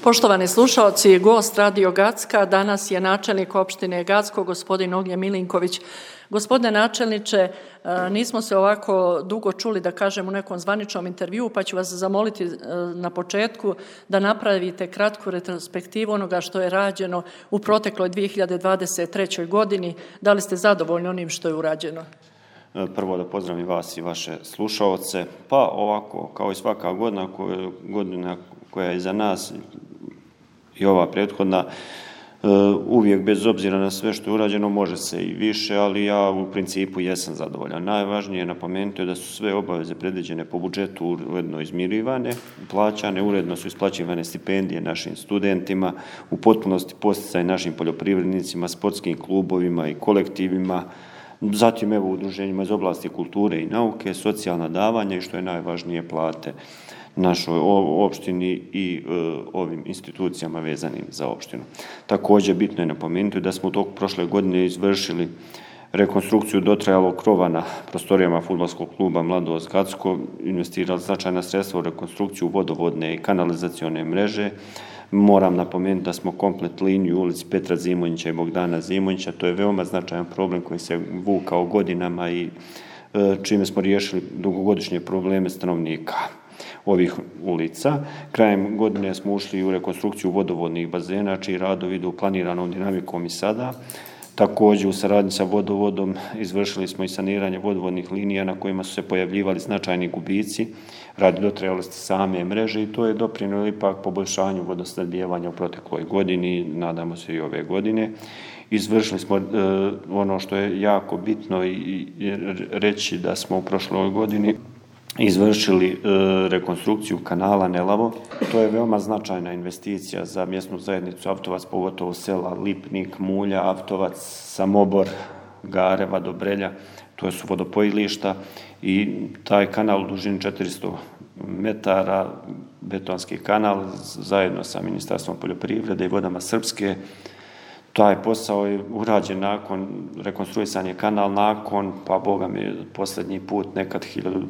Poštovani slušaoci, gost Radio Gacka danas je načelnik opštine Gacko, gospodin Ognjen Milinković. Gospodine načelniče, nismo se ovako dugo čuli, da kažem, u nekom zvaničnom intervjuu, pa ću vas zamoliti na početku da napravite kratku retrospektivu onoga što je rađeno u protekloj 2023. godini. Da li ste zadovoljni onim što je urađeno? Prvo da pozdravim vas i vaše slušaoce. Pa ovako, kao i svaka godina koja je iza nas i ova prethodna, uvijek bez obzira na sve što je urađeno može se i više, ali ja u principu jesam zadovoljan. Najvažnije je napomenuti da su sve obaveze predviđene po budžetu uredno izmirivane, plaćane, uredno su isplaćivane stipendije našim studentima, u potpunosti podsticaj našim poljoprivrednicima, sportskim klubovima i kolektivima, zatim evo udruženjima iz oblasti kulture i nauke, socijalna davanja i što je najvažnije plate našoj opštini i ovim institucijama vezanim za opštinu. Također bitno je napomenuti da smo u toku prošle godine izvršili rekonstrukciju dotrajalog krova na prostorijama fudbalskog kluba Mladost Gacko, investirali značajna sredstva u rekonstrukciju vodovodne i kanalizacione mreže. Moram napomenuti da smo komplet liniju ulici Petra Zimonjića i Bogdana Zimonjića, to je veoma značajan problem koji se vukao godinama i čime smo riješili dugogodišnje probleme stanovnika ovih ulica. Krajem godine smo ušli u rekonstrukciju vodovodnih bazena, čiji radovi idu planiranom dinamikom i sada. Također u saradnji sa vodovodom izvršili smo i saniranje vodovodnih linija na kojima su se pojavljivali značajni gubici radi dotrajalosti same mreže i to je doprinijelo ipak poboljšanju vodosnabdijevanja u protekloj godini, nadamo se i ove godine. Izvršili smo ono što je jako bitno i reći da smo u prošloj godini izvršili rekonstrukciju kanala Nelavo. To je veoma značajna investicija za mjesnu zajednicu Avtovac, pogotovo sela Lipnik, Mulja, Avtovac, Samobor, Gareva, Dobrelja. To su vodopojilišta i taj kanal u dužini 400 metara, betonski kanal, zajedno sa Ministarstvom poljoprivrede i vodama Srpske. Taj posao je urađen nakon rekonstruisanja kanal, nakon, pa Boga mi, posljednji put nekad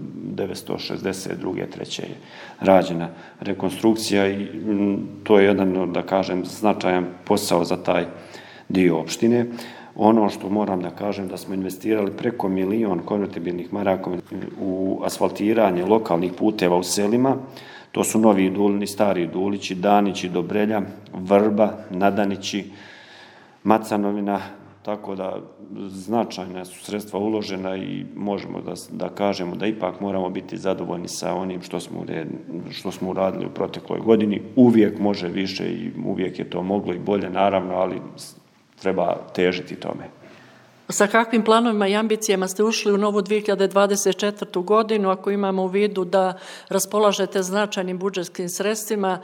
1962. treće je rađena rekonstrukcija i to je jedan, da kažem, značajan posao za taj dio opštine. Ono što moram da kažem da smo investirali preko 1 milion konvertibilnih maraka u asfaltiranje lokalnih puteva u selima. To su Novi Dulini, Stari Dulići, Danići, Dobrelja, Vrba, Nadanići, Macanovina, tako da značajna su sredstva uložena i možemo da kažemo da ipak moramo biti zadovoljni sa onim što smo uradili u protekloj godini. Uvijek može više i uvijek je to moglo i bolje, naravno, ali treba težiti tome. Sa kakvim planovima i ambicijama ste ušli u novu 2024. godinu, ako imamo u vidu da raspolažete značajnim budžetskim sredstvima,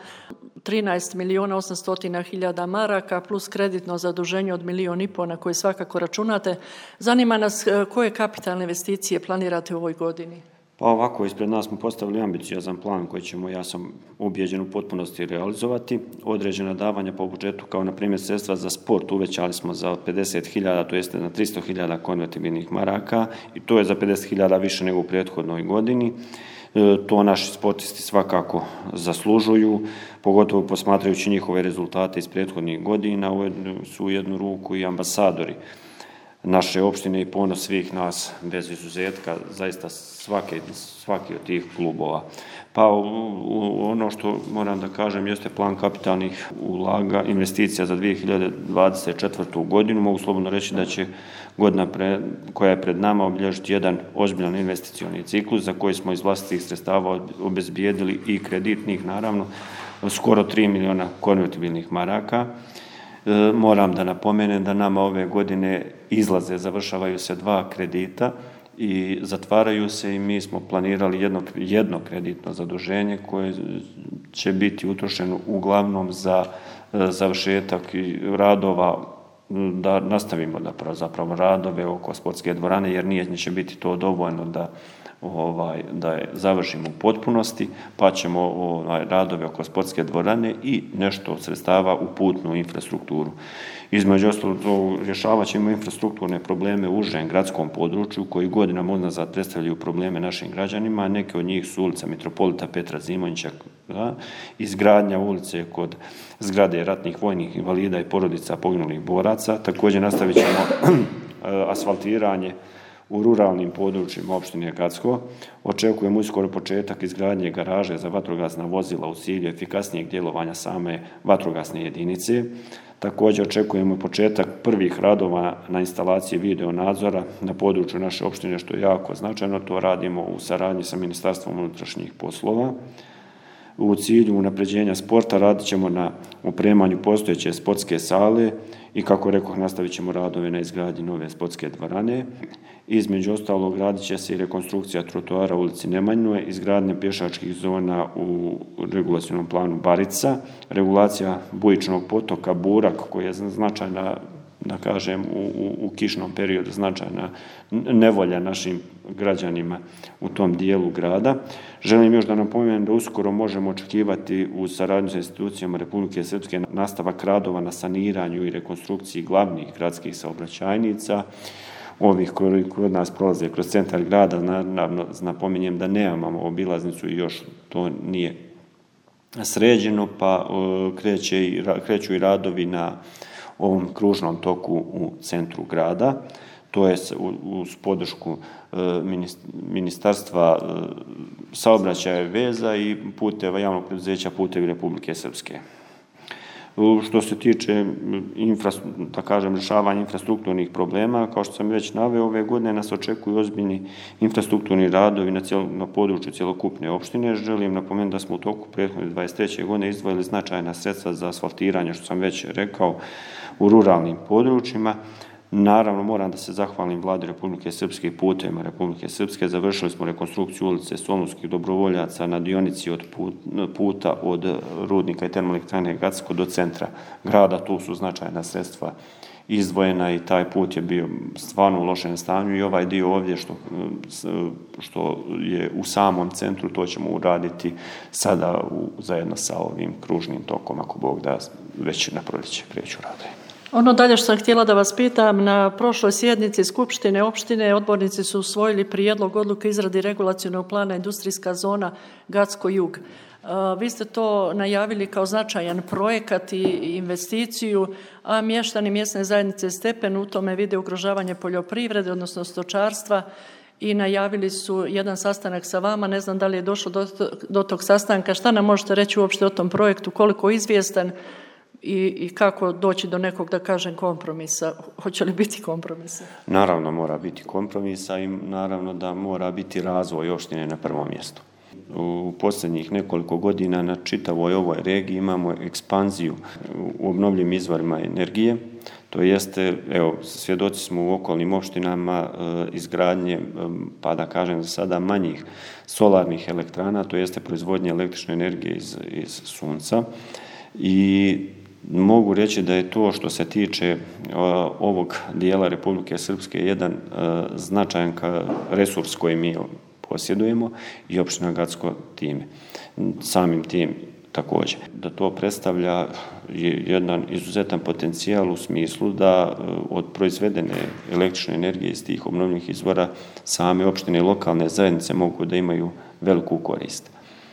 13.800.000 maraka plus kreditno zaduženje od 1,5 miliona na koje svakako računate. Zanima nas koje kapitalne investicije planirate u ovoj godini? Pa ovako, ispred nas smo postavili ambiciozan plan koji ćemo, ja sam ubijeđen, u potpunosti realizovati. Određena davanja po budžetu, kao na primjer sredstva za sport, uvećali smo za 50.000, to jeste na 300.000 konvertibilnih maraka i to je za 50.000 više nego u prethodnoj godini. To naši sportisti svakako zaslužuju, pogotovo posmatrajući njihove rezultate iz prethodnih godina, su u jednu ruku i ambasadori naše opštine i ponos svih nas bez izuzetka, zaista svaki od tih klubova. Pa ono što moram da kažem jeste plan kapitalnih investicija za 2024. godinu. Mogu slobodno reći da će godina koja je pred nama obilježiti jedan ozbiljan investicioni ciklus za koji smo iz vlastitih sredstava obezbijedili i kreditnih, naravno, skoro 3 miliona konvertibilnih maraka. Moram da napomenem da nama ove godine završavaju se 2 kredita i zatvaraju se i mi smo planirali jedno kreditno zaduženje koje će biti utrošeno uglavnom za završetak radova, da nastavimo zapravo radove oko sportske dvorane, jer neće biti to dovoljno da da je završimo u potpunosti, pa ćemo radove oko sportske dvorane i nešto od sredstava u putnu infrastrukturu. Između ostalog, rješavat ćemo infrastrukturne probleme u užem gradskom području koji godinama unazad predstavljaju probleme našim građanima. Neke od njih su ulica Mitropolita Petra Zimonjića, izgradnja ulice kod zgrade ratnih vojnih invalida i porodica poginulih boraca. Također nastavit ćemo asfaltiranje u ruralnim područjima opštine Gacko. Očekujemo uskoro početak izgradnje garaže za vatrogasna vozila u cilju efikasnijeg djelovanja same vatrogasne jedinice. Također očekujemo početak prvih radova na instalaciji video nadzora na području naše opštine, što je jako značajno. To radimo u saradnji sa Ministarstvom unutrašnjih poslova. U cilju unapređenja sporta radit ćemo na opremanju postojeće sportske sale i, kako rekoh, nastavit ćemo radove na izgradnji nove sportske dvorane. Između ostalog, radit će se i rekonstrukcija trotoara u ulici Nemanjinoj, izgradnja pješačkih zona u regulacionom planu Barica, regulacija bujičnog potoka Burak, koji je značajna, da kažem, u kišnom periodu značajna nevolja našim građanima u tom dijelu grada. Želim još da napomenem da uskoro možemo očekivati u saradnju sa institucijama Republike Srpske nastavak radova na saniranju i rekonstrukciji glavnih gradskih saobraćajnica, ovih koji kod nas prolaze kroz centar grada. Naravno, napominjem da nemamo obilaznicu i još to nije sređeno, pa kreću i radovi na ovom kružnom toku u centru grada. To je uz podršku Ministarstva saobraćaja i veza i puteva javnog preduzeća Putevi Republike Srpske. Što se tiče rješavanja infrastrukturnih problema, kao što sam već naveo, ove godine nas očekuju ozbiljni infrastrukturni radovi na području cjelokupne opštine. Želim napomenuti da smo u toku prethodne 23. godine izdvojili značajna sredstva za asfaltiranje, što sam već rekao, u ruralnim područjima. Naravno, moram da se zahvalim Vladi Republike Srpske i Putevima Republike Srpske. Završili smo rekonstrukciju ulice Solunskih dobrovoljaca na dionici od puta od rudnika i termoelektrane Gacko do centra grada. Tu su značajna sredstva izdvojena i taj put je bio stvarno u lošem stanju i ovaj dio ovdje što je u samom centru, to ćemo uraditi sada zajedno sa ovim kružnim tokom, ako Bog da, već na proljeće kreću radovi. Ono dalje što sam htjela da vas pitam, na prošloj sjednici Skupštine opštine odbornici su usvojili prijedlog odluke izradi regulacionog plana industrijska zona Gacko jug. Vi ste to najavili kao značajan projekat i investiciju, a mještani mjesne zajednice Stepen u tome vide ugrožavanje poljoprivrede, odnosno stočarstva, i najavili su jedan sastanak sa vama. Ne znam da li je došlo do tog sastanka. Šta nam možete reći uopšte o tom projektu, koliko je izvjestan i kako doći do nekog, da kažem, kompromisa? Hoće li biti kompromisa? Naravno mora biti kompromisa i naravno da mora biti razvoj opštine na prvom mjestu. U posljednjih nekoliko godina na čitavoj ovoj regiji imamo ekspanziju u obnovljivim izvorima energije. To jeste, evo, svjedoci smo u okolnim opštinama izgradnje, pa da kažem za sada, manjih solarnih elektrana, to jeste proizvodnje električne energije iz sunca. I mogu reći da je to, što se tiče ovog dijela Republike Srpske, jedan značajan resurs koji mi posjedujemo i opština Gacko samim tim također. Da to predstavlja jedan izuzetan potencijal u smislu da od proizvedene električne energije iz tih obnovljivih izvora same opštine i lokalne zajednice mogu da imaju veliku korist.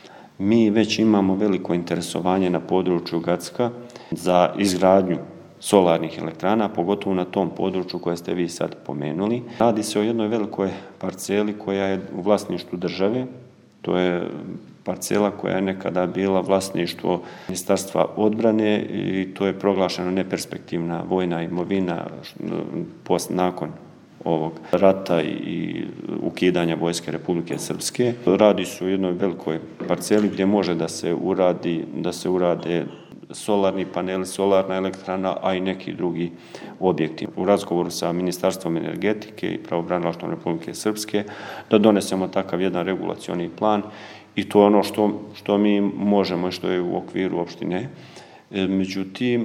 Mi već imamo veliko interesovanje na području Gacka za izgradnju solarnih elektrana, pogotovo na tom području koje ste vi sad pomenuli. Radi se o jednoj velikoj parceli koja je u vlasništvu države. To je parcela koja je nekada bila vlasništvo Ministarstva odbrane i to je proglašeno neperspektivna vojna imovina nakon ovog rata i ukidanja vojske Republike Srpske. Radi se o jednoj velikoj parceli gdje može da se urade solarni paneli, solarna elektrana, a i neki drugi objekti. U razgovoru sa Ministarstvom energetike i pravobranilaštvom Republike Srpske da donesemo takav jedan regulacioni plan i to je ono što mi možemo i što je u okviru opštine. Međutim,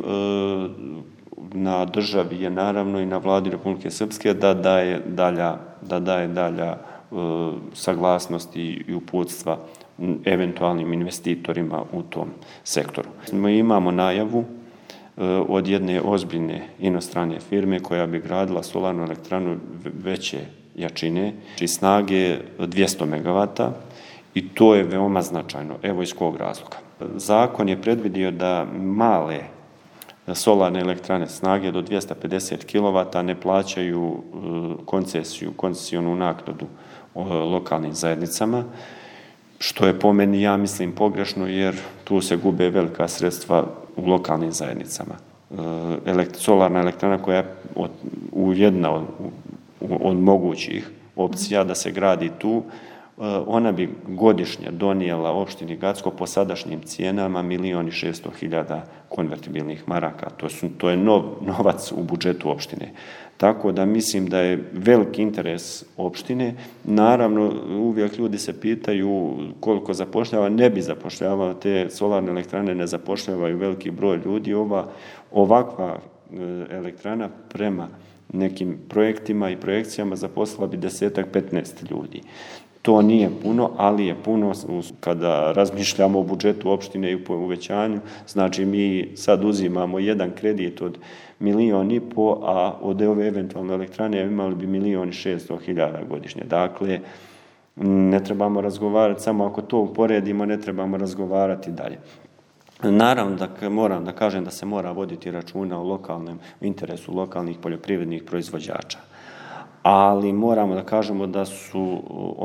na državi je naravno i na Vladi Republike Srpske da daje dalja saglasnosti i uputstva eventualnim investitorima u tom sektoru. Mi imamo najavu od jedne ozbiljne inostrane firme koja bi gradila solarnu elektranu veće jačine i snage 200 MW i to je veoma značajno. Evo iz kog razloga. Zakon je predvidio da male solarne elektrane snage do 250 kW ne plaćaju koncesionu naknadu lokalnim zajednicama, što je po meni, ja mislim, pogrešno jer tu se gube velika sredstva u lokalnim zajednicama. Solarna elektrana koja je jedna od mogućih opcija da se gradi tu, ona bi godišnje donijela opštini Gacko po sadašnjim cijenama 1.600.000 konvertibilnih maraka. To je novac u budžetu opštine. Tako da mislim da je veliki interes opštine. Naravno, uvijek ljudi se pitaju koliko zapošljava, ne bi zapošljavao, te solarne elektrane ne zapošljavaju veliki broj ljudi. Ovakva elektrana prema nekim projektima i projekcijama zaposlila bi 10-15 ljudi. To nije puno, ali je puno kada razmišljamo o budžetu opštine i po uvećanju. Znači, mi sad uzimamo jedan kredit od 1,5 miliona, a od ove eventualne elektrane imali bi 1.600.000 godišnje. Dakle, ne trebamo razgovarati, samo ako to uporedimo, ne trebamo razgovarati dalje. Naravno da moram da kažem da se mora voditi računa o interesu lokalnih poljoprivrednih proizvođača. Ali moramo da kažemo da su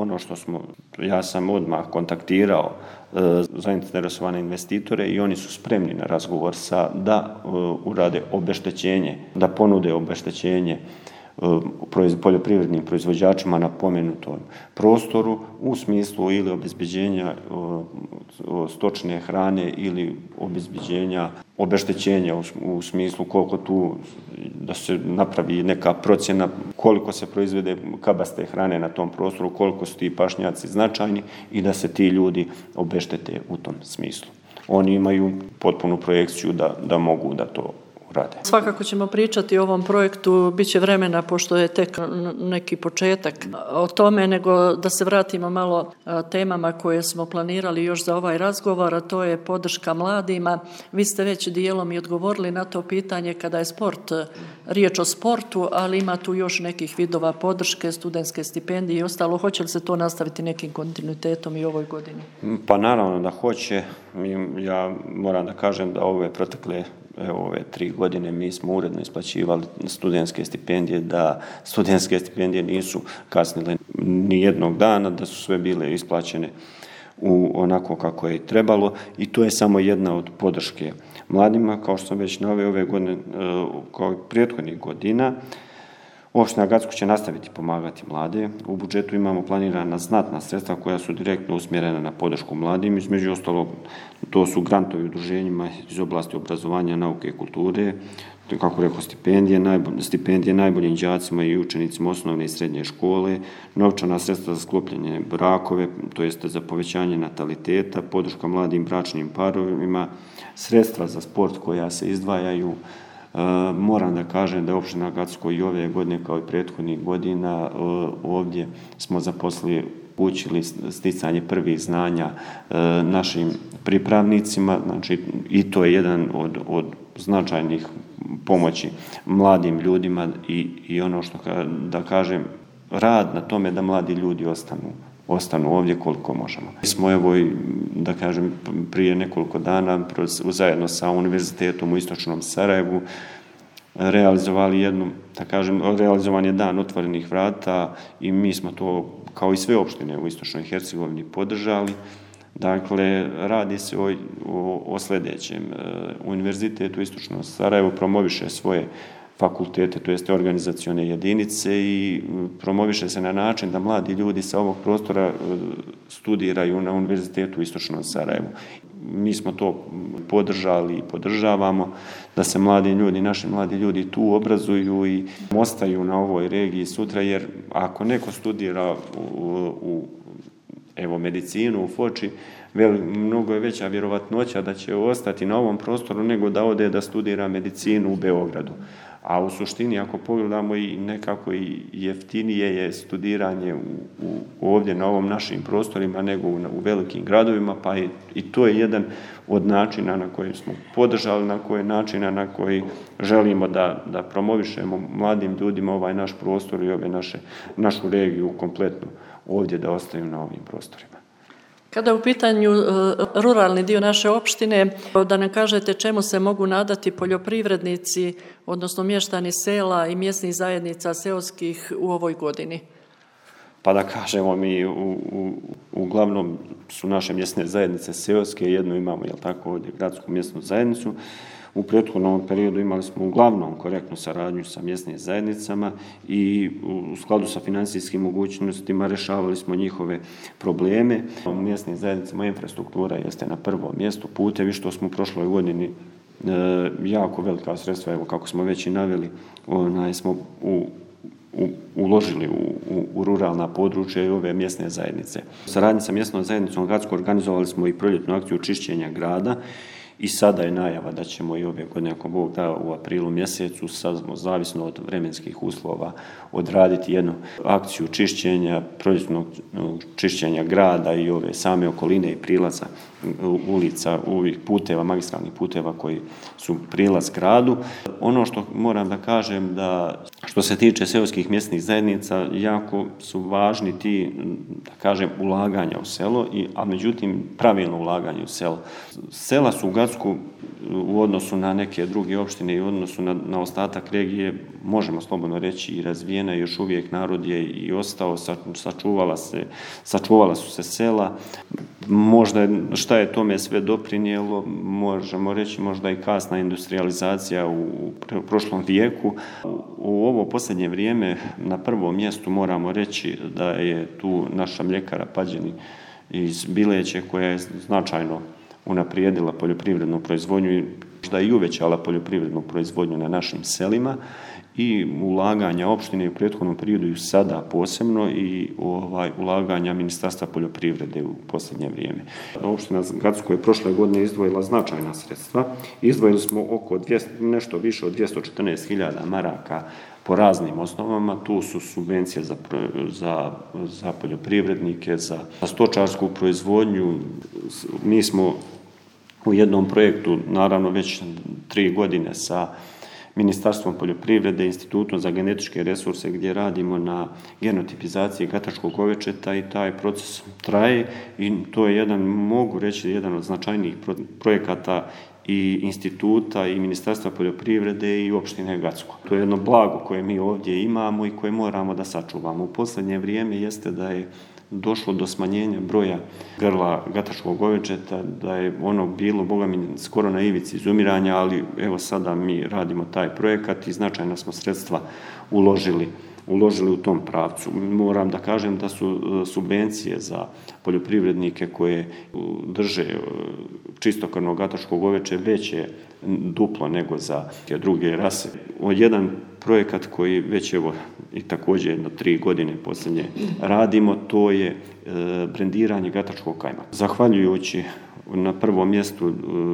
ja sam odmah kontaktirao zainteresovane investitore i oni su spremni na razgovor da urade obeštećenje, da ponude obeštećenje poljoprivrednim proizvođačima na pomenutom prostoru u smislu ili obezbeđenja stočne hrane ili obeštećenja u smislu koliko tu da se napravi neka procjena koliko se proizvede kabaste hrane na tom prostoru, koliko su ti pašnjaci značajni i da se ti ljudi obeštete u tom smislu. Oni imaju potpunu projekciju da mogu da to urade. Svakako ćemo pričati o ovom projektu, bit će vremena pošto je tek neki početak o tome, nego da se vratimo malo temama koje smo planirali još za ovaj razgovor, a to je podrška mladima. Vi ste već dijelom i odgovorili na to pitanje kada je riječ o sportu, ali ima tu još nekih vidova podrške, studentske stipendije i ostalo. Hoće li se to nastaviti nekim kontinuitetom i u ovoj godini? Pa naravno da hoće. Ja moram da kažem da ove 3 godine mi smo uredno isplaćivali studentske stipendije, da studentske stipendije nisu kasnile ni jednog dana, da su sve bile isplaćene onako kako je trebalo i to je samo jedna od podrške mladima. Kao što sam već naveo ove godine, kao i prethodnih godina, opština Gacko će nastaviti pomagati mlade. U budžetu imamo planirana znatna sredstva koja su direktno usmjerena na podršku mladim. Između ostalog, to su grantovi udruženjima iz oblasti obrazovanja, nauke i kulture, kako rekao, stipendije najboljim đacima i učenicima osnovne i srednje škole, novčana sredstva za sklopljene brakove, to jest za povećanje nataliteta, podrška mladim bračnim parovima, sredstva za sport koja se izdvajaju. Moram da kažem da je opština Gacko i ove godine kao i prethodnih godina ovdje smo učili sticanje prvih znanja našim pripravnicima, znači i to je jedan od značajnih pomoći mladim ljudima i ono što da kažem, rad na tome da mladi ljudi ostanu ovdje koliko možemo. Mi smo da kažem, prije nekoliko dana zajedno sa Univerzitetom u Istočnom Sarajevu realizovali realizovan je dan otvorenih vrata i mi smo to, kao i sve opštine u Istočnoj Hercegovini, podržali. Dakle, radi se o sljedećem. Univerzitet u Istočnom Sarajevu promoviše svoje fakultete, to jeste organizacione jedinice i promoviše se na način da mladi ljudi sa ovog prostora studiraju na Univerzitetu u Istočnom Sarajevu. Mi smo to podržali i podržavamo da se naši mladi ljudi tu obrazuju i ostaju na ovoj regiji sutra, jer ako neko studira u evo medicinu u Foči, mnogo je veća vjerovatnoća da će ostati na ovom prostoru nego da ode da studira medicinu u Beogradu. A u suštini, ako pogledamo, i nekako i jeftinije je studiranje ovdje na ovom našim prostorima nego u velikim gradovima, pa i to je jedan od načina na koji smo podržali, načina na koji želimo da promovišemo mladim ljudima ovaj naš prostor i našu regiju kompletno ovdje da ostaju na ovim prostorima. Kada je u pitanju ruralni dio naše opštine, da nam kažete čemu se mogu nadati poljoprivrednici, odnosno mještani sela i mjesnih zajednica seoskih u ovoj godini? Pa da kažemo, mi uglavnom su naše mjesne zajednice seoske, jednu imamo, ovdje gradsku mjesnu zajednicu. U prethodnom periodu imali smo uglavnom korektnu saradnju sa mjesnim zajednicama i u skladu sa financijskim mogućnostima rješavali smo njihove probleme. U mjesnim zajednicama infrastruktura jeste na prvom mjestu, putevi, što smo u prošloj godini jako velika sredstva, evo kako smo već i naveli, smo uložili u ruralna područja i ove mjesne zajednice. U saradnji sa mjesnom zajednicom Gacko organizovali smo i proljetnu akciju čišćenja grada. I sada je najava da ćemo i ove godine, ako Bog da, u aprilu mjesecu, zavisno od vremenskih uslova, odraditi jednu akciju čišćenja, proljetnog čišćenja grada i ove same okoline i prilaza ulica, ovih puteva, magistralnih puteva koji su prilaz gradu. Ono što moram da kažem, da što se tiče seoskih mjesnih zajednica, jako su važni ti, da kažem, ulaganja u selo, a međutim pravilno ulaganje u selo. Sela su u Gacku u odnosu na neke druge opštine i u odnosu na ostatak regije, možemo slobodno reći, i razvijena, i još uvijek narod je i ostao, sačuvala su se sela. Možda šta je tome sve doprinijelo, možemo reći možda i kasna industrializacija u prošlom vijeku. U ovo posljednje vrijeme na prvom mjestu moramo reći da je tu naša mljekara Pađeni iz Bileće, koja je značajno unaprijedila poljoprivrednu proizvodnju i možda i uvećala poljoprivrednu proizvodnju na našim selima, i ulaganja opštine u prethodnom periodu i sada posebno, i ulaganja Ministarstva poljoprivrede u posljednje vrijeme. Opština Gacko je prošle godine izdvojila značajna sredstva. Izdvojili smo nešto više od 214.000 maraka po raznim osnovama. Tu su subvencije za poljoprivrednike, za stočarsku proizvodnju. Mi smo u jednom projektu, naravno već 3 godine, sa Ministarstvom poljoprivrede, Institutom za genetičke resurse, gdje radimo na genotipizaciji gatačkog govečeta, i taj proces traje i to je mogu reći, jedan od značajnijih projekata i instituta i Ministarstva poljoprivrede i opštine Gacko. To je jedno blago koje mi ovdje imamo i koje moramo da sačuvamo. U posljednje vrijeme jeste da je došlo do smanjenja broja grla gatačkog govečeta, da je ono bilo, Boga mi, skoro na ivici izumiranja, ali evo sada mi radimo taj projekat i značajna smo sredstva uložili u tom pravcu. Moram da kažem da su subvencije za poljoprivrednike koje drže čistokrvno gatačko goveče veće duplo nego za druge rase. Jedan projekat koji već evo i također 3 godine posljednje radimo, to je brendiranje gatačkog kajmaka. Zahvaljujući na prvom mjestu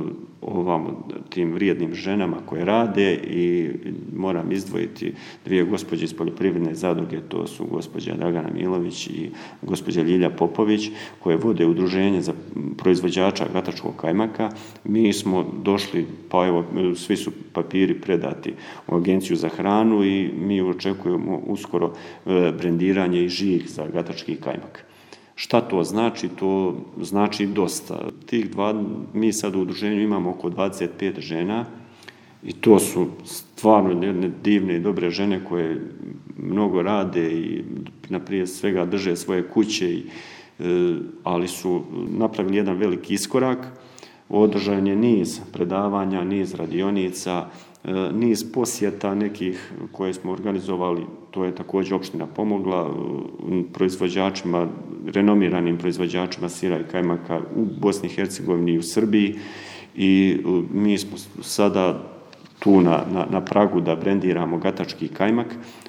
tim vrijednim ženama koje rade, i moram izdvojiti 2 gospođe iz poljoprivredne zadruge, to su gospođa Dragana Milović i gospođa Ljilja Popović, koje vode udruženje za proizvođača gatačkog kajmaka. Mi smo došli, pa evo, svi su papiri predati u Agenciju za hranu i mi očekujemo uskoro brendiranje i žig za gatački kajmak. Šta to znači? To znači dosta. Mi sad u udruženju imamo oko 25 žena i to su stvarno jedne divne i dobre žene koje mnogo rade i prije svega drže svoje kuće, ali su napravili jedan veliki iskorak. Održan je niz predavanja, niz radionica, niz posjeta nekih koje smo organizovali, to je također opština pomogla, proizvođačima, renomiranim proizvođačima sira i kajmaka u Bosni i Hercegovini i u Srbiji, i mi smo sada tu na pragu da brendiramo gatački kajmak.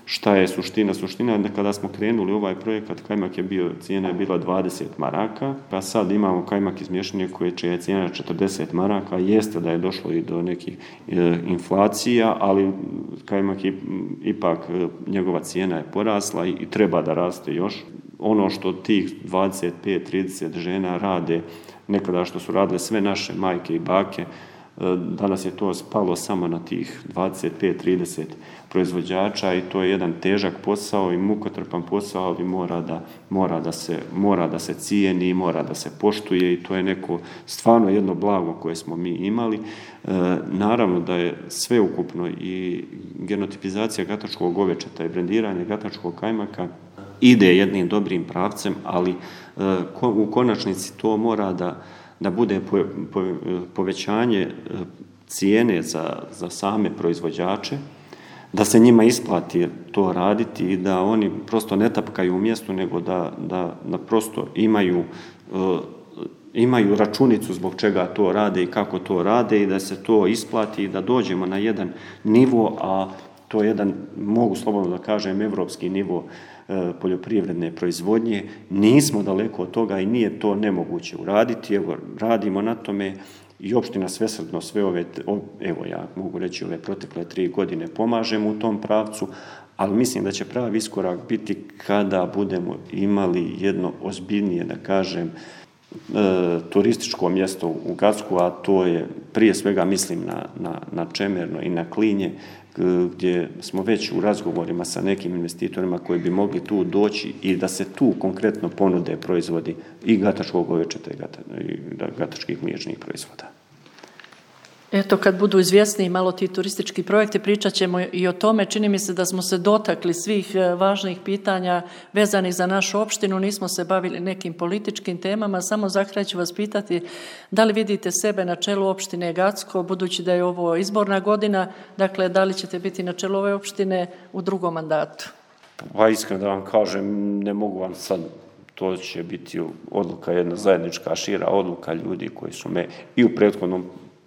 Šta je suština? Suština je da kada smo krenuli u ovaj projekat, kajmak cijena je bila 20 maraka, pa sad imamo kajmak iz mješavine čija je cijena 40 maraka. Jeste da je došlo i do nekih inflacija, ali kajmak ipak njegova cijena je porasla i treba da raste još. Ono što tih 25-30 žena rade, nekada što su radile sve naše majke i bake, danas je to spalo samo na tih 25-30 proizvođača i to je jedan težak posao i mukotrpan posao, ali mora da se cijeni, mora da se poštuje i to je neko stvarno jedno blago koje smo mi imali. Naravno da je sveukupno i genotipizacija gatačkog govečeta i brendiranje gatačkog kajmaka ide jednim dobrim pravcem, ali u konačnici to mora da bude povećanje cijene za same proizvođače, da se njima isplati to raditi i da oni prosto ne tapkaju u mjestu, nego da prosto imaju računicu zbog čega to rade i kako to rade i da se to isplati i da dođemo na jedan nivo, a to je jedan, mogu slobodno da kažem, evropski nivo poljoprivredne proizvodnje. Nismo daleko od toga i nije to nemoguće uraditi. Evo, radimo na tome i opština svesrdno ja mogu reći ove protekle 3 godine pomažemo u tom pravcu, ali mislim da će pravi iskorak biti kada budemo imali jedno ozbiljnije, da kažem, turističko mjesto u Gacku, a to je prije svega mislim na Čemerno i na Klinje, gdje smo već u razgovorima sa nekim investitorima koji bi mogli tu doći i da se tu konkretno ponude proizvodi i gatačkog govečeta i gatačkih mliječnih proizvoda. Eto, kad budu izvjesniji malo ti turistički projekti, pričat ćemo i o tome. Čini mi se da smo se dotakli svih važnih pitanja vezanih za našu opštinu, nismo se bavili nekim političkim temama. Samo za kraj ću vas pitati da li vidite sebe na čelu opštine Gacko, budući da je ovo izborna godina, dakle da li ćete biti na čelu ove opštine u drugom mandatu? Pa iskreno da vam kažem, ne mogu vam sad, to će biti odluka, jedna zajednička šira odluka ljudi koji su me i u prethodnom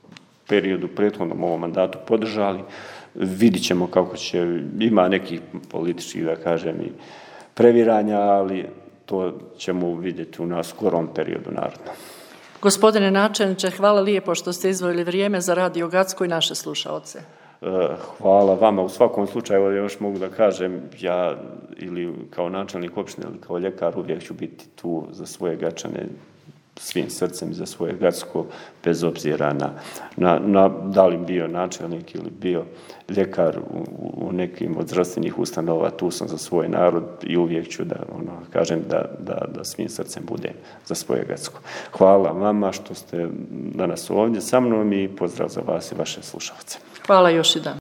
ovom mandatu podržali. Vidit ćemo kako će, ima nekih političkih, da kažem, i previranja, ali to ćemo vidjeti u nas skorom periodu naravno. Gospodine načelniče, hvala lijepo što ste izdvojili vrijeme za Radio Gacko i naše slušaoce. Hvala vama. U svakom slučaju, još mogu da kažem, ja ili kao načelnik opštine ili kao ljekar uvijek ću biti tu za svoje Gačane svim srcem, za svoje Gacko, bez obzira na da li bio načelnik ili bio ljekar u nekim od zdravstvenih ustanova, tu sam za svoj narod i uvijek ću da kažem da svim srcem bude za svoje Gacko. Hvala vama što ste danas ovdje sa mnom i pozdrav za vas i vaše slušalce. Hvala još i dan.